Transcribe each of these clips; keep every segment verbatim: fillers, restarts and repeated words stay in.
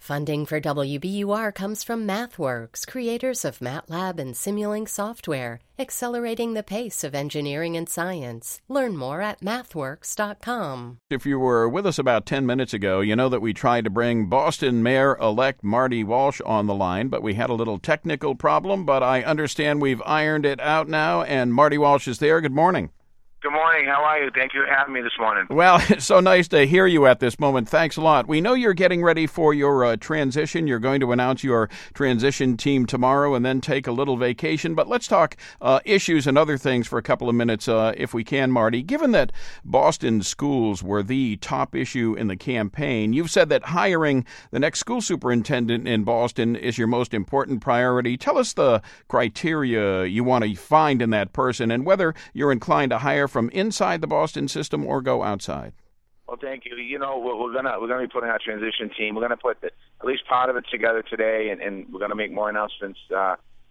Funding for W B U R comes from MathWorks, creators of MATLAB and Simulink software, accelerating the pace of engineering and science. Learn more at mathworks dot com. If you were with us about ten minutes ago, you know that we tried to bring Boston Mayor-elect Marty Walsh on the line, but we had a little technical problem, but I understand we've ironed it out now, and Marty Walsh is there. Good morning. Good morning. How are you? Thank you for having me this morning. Well, it's so nice to hear you at this moment. Thanks a lot. We know you're getting ready for your uh, transition. You're going to announce your transition team tomorrow and then take a little vacation. But let's talk uh, issues and other things for a couple of minutes, uh, if we can, Marty. Given that Boston schools were the top issue in the campaign, you've said that hiring the next school superintendent in Boston is your most important priority. Tell us the criteria you want to find in that person and whether you're inclined to hire from inside the Boston system or go outside. Well, thank you. You know, we're, we're gonna we're gonna be putting our transition team. We're gonna put the, at least part of it together today, and, and we're gonna make more announcements uh,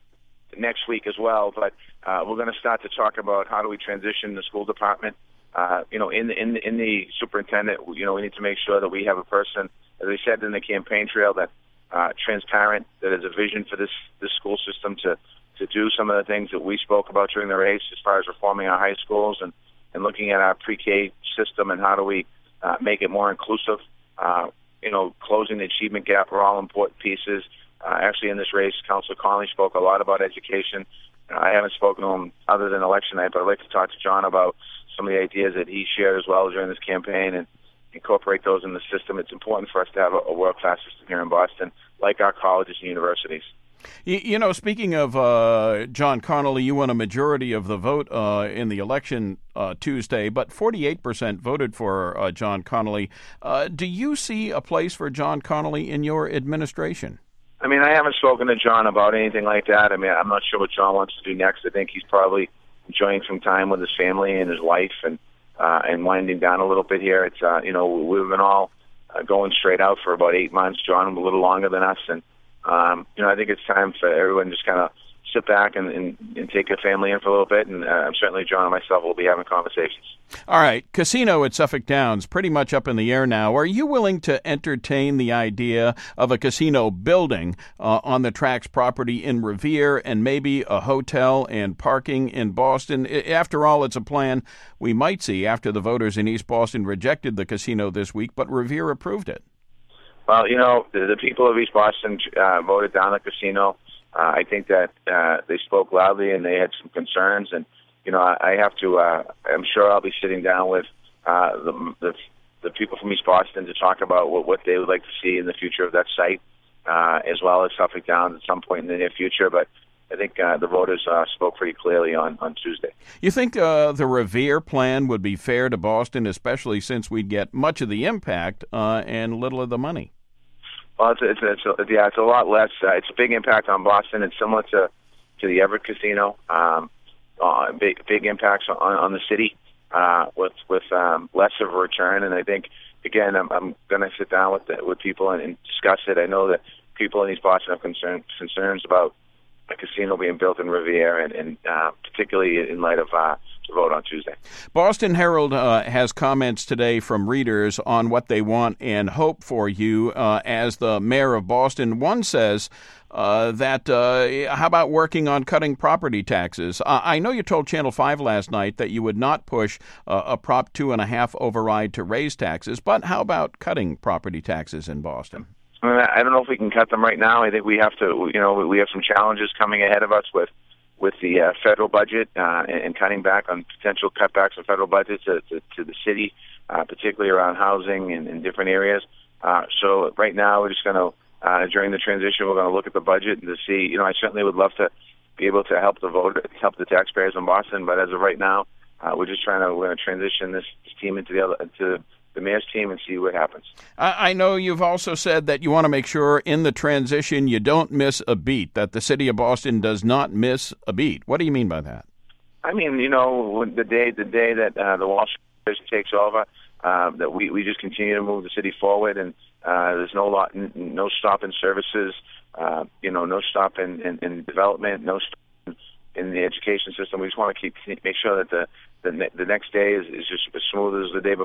next week as well. But uh, we're gonna start to talk about how do we transition the school department. Uh, you know, in the, in the, in the superintendent, you know, we need to make sure that we have a person, as I said in the campaign trail, that uh, transparent, that has a vision for this this school system to. to do some of the things that we spoke about during the race as far as reforming our high schools and, and looking at our pre-K system and how do we uh, make it more inclusive. Uh, you know, closing the achievement gap are all important pieces. Uh, actually, in this race, Councilor Connolly spoke a lot about education. Uh, I haven't spoken to him other than election night, but I'd like to talk to John about some of the ideas that he shared as well during this campaign and incorporate those in the system. It's important for us to have a, a world-class system here in Boston, like our colleges and universities. You, you know, speaking of uh, John Connolly, you won a majority of the vote uh, in the election uh, Tuesday, but forty-eight percent voted for uh, John Connolly. Uh, do you see a place for John Connolly in your administration? I mean, I haven't spoken to John about anything like that. I mean, I'm not sure what John wants to do next. I think he's probably enjoying some time with his family and his wife and uh, and winding down a little bit here. It's uh, you know, we've been all uh, going straight out for about eight months. John a little longer than us, and Um, you know, I think it's time for everyone to just kind of sit back and, and, and take a family in for a little bit, and uh, certainly John and myself will be having conversations. All right. Casino at Suffolk Downs, pretty much up in the air now. Are you willing to entertain the idea of a casino building uh, on the track's property in Revere and maybe a hotel and parking in Boston? After all, it's a plan we might see after the voters in East Boston rejected the casino this week, but Revere approved it. Well, you know, the, the people of East Boston uh, voted down the casino. Uh, I think that uh, they spoke loudly and they had some concerns. And, you know, I, I have to, uh, I'm sure I'll be sitting down with uh, the, the the people from East Boston to talk about what, what they would like to see in the future of that site, uh, as well as Suffolk Downs at some point in the near future. But I think uh, the voters uh, spoke pretty clearly on, on Tuesday. You think uh, the Revere plan would be fair to Boston, especially since we'd get much of the impact uh, and little of the money? Well, it's, it's, it's a, yeah, it's a lot less. Uh, it's a big impact on Boston. It's similar to, to the Everett Casino. Um, uh, big big impacts on, on the city uh, with with um, less of a return. And I think again, I'm, I'm going to sit down with the, with people and, and discuss it. I know that people in East Boston have concern, concerns about a casino being built in Revere, and, and uh, particularly in light of uh, the vote on Tuesday. Boston Herald uh, has comments today from readers on what they want and hope for you uh, as the mayor of Boston. One says uh, that, uh, how about working on cutting property taxes? Uh, I know you told Channel five last night that you would not push uh, a Prop two and a half override to raise taxes, but how about cutting property taxes in Boston? I don't know if we can cut them right now. I think we have to, you know, we have some challenges coming ahead of us with, with the uh, federal budget uh, and, and cutting back on potential cutbacks on federal budgets to, to, to the city, uh, particularly around housing and in different areas. Uh, so right now we're just going to, uh, during the transition, we're going to look at the budget and to see, you know, I certainly would love to be able to help the voter, help the taxpayers in Boston, but as of right now, uh, we're just trying to, we're going to transition this, this team into the other, into the mayor's team and see what happens. I know you've also said that you want to make sure in the transition you don't miss a beat, that the city of Boston does not miss a beat. What do you mean by that? I mean, you know, the day the day that uh, the Walsh takes over, uh, that we, we just continue to move the city forward, and uh, there's no lot, no stop in services, uh, you know, no stop in, in, in development, no stop in the education system. We just want to keep make sure that the the, ne- the next day is, is just as smooth as the day before.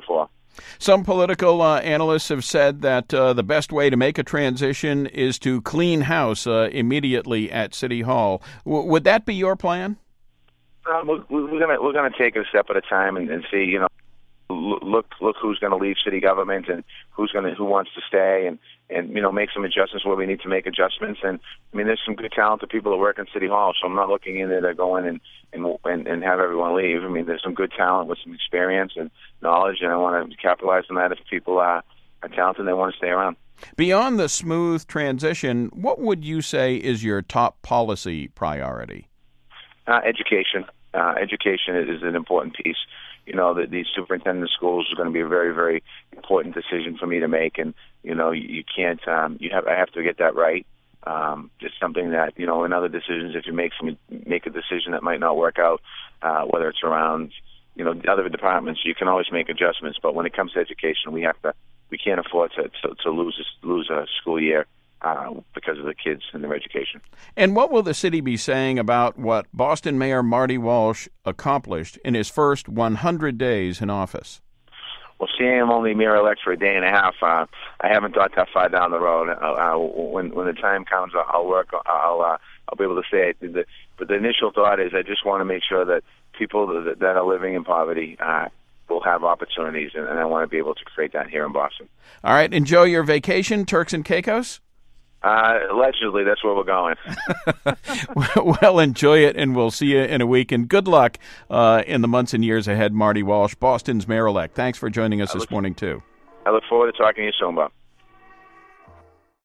Some political uh, analysts have said that uh, the best way to make a transition is to clean house uh, immediately at City Hall. W- would that be your plan? Um, we're, we're gonna we're gonna take it a step at a time and, and see, you know, look look who's going to leave city government and who's going to who wants to stay, and and you know make some adjustments where we need to make adjustments. And I mean, there's some good talented people that work in City Hall, so I'm not looking in there to go in and and and, and have everyone leave. I mean, there's some good talent with some experience and knowledge, and I want to capitalize on that if people are, are talented and they want to stay around. Beyond the smooth transition, what would you say is your top policy priority? Uh, education. Uh, education is an important piece. You know, the, the superintendent of schools is going to be a very, very important decision for me to make, and you know, you, you can't. Um, you have. I have to get that right. Um, it's something that, you know, in other decisions, if you make some make a decision that might not work out, uh, whether it's around, you know, other departments, you can always make adjustments. But when it comes to education, we have to. We can't afford to to, to lose a, lose a school year. Uh, because of the kids and their education. And what will the city be saying about what Boston Mayor Marty Walsh accomplished in his first one hundred days in office? Well, seeing him only mayor-elect for a day and a half, uh, I haven't thought that far down the road. Uh, uh, when when the time comes, I'll work. I'll uh, I'll be able to say it. The, but the initial thought is I just want to make sure that people that, that are living in poverty uh, will have opportunities, and, and I want to be able to create that here in Boston. All right. Enjoy your vacation, Turks and Caicos. Uh, allegedly, that's where we're going. Well, enjoy it, and we'll see you in a week. And good luck uh, in the months and years ahead, Marty Walsh, Boston's mayor-elect. Thanks for joining us I this look, morning, too. I look forward to talking to you soon, Bob.